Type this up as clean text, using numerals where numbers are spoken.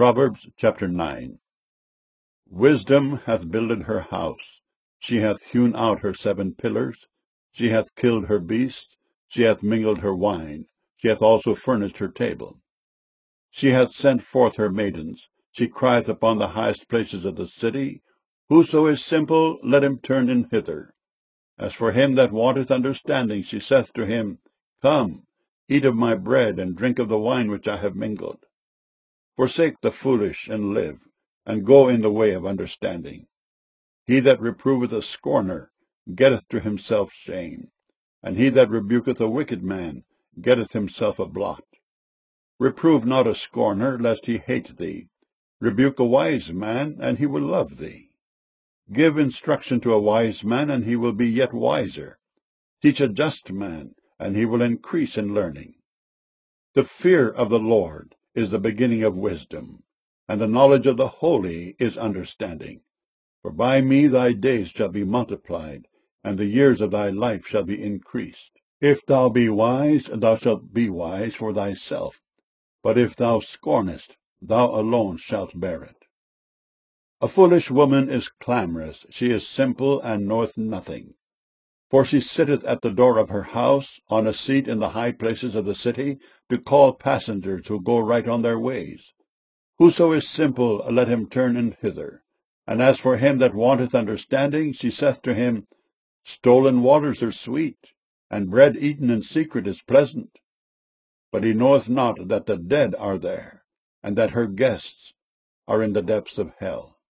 Proverbs chapter 9. Wisdom hath builded her house. She hath hewn out her 7 pillars. She hath killed her beasts. She hath mingled her wine. She hath also furnished her table. She hath sent forth her maidens. She crieth upon the highest places of the city. Whoso is simple, let him turn in hither. As for him that wanteth understanding, she saith to him, Come, eat of my bread, and drink of the wine which I have mingled. Forsake the foolish, and live, and go in the way of understanding. He that reproveth a scorner getteth to himself shame, and he that rebuketh a wicked man getteth himself a blot. Reprove not a scorner, lest he hate thee. Rebuke a wise man, and he will love thee. Give instruction to a wise man, and he will be yet wiser. Teach a just man, and he will increase in learning. The fear of the Lord is the beginning of wisdom, and the knowledge of the holy is understanding. For by me thy days shall be multiplied, and the years of thy life shall be increased. If thou be wise, thou shalt be wise for thyself, but if thou scornest, thou alone shalt bear it. A foolish woman is clamorous, she is simple, and knoweth nothing. For she sitteth at the door of her house, on a seat in the high places of the city, to call passengers who go right on their ways. Whoso is simple, let him turn in hither. And as for him that wanteth understanding, she saith to him, Stolen waters are sweet, and bread eaten in secret is pleasant. But he knoweth not that the dead are there, and that her guests are in the depths of hell.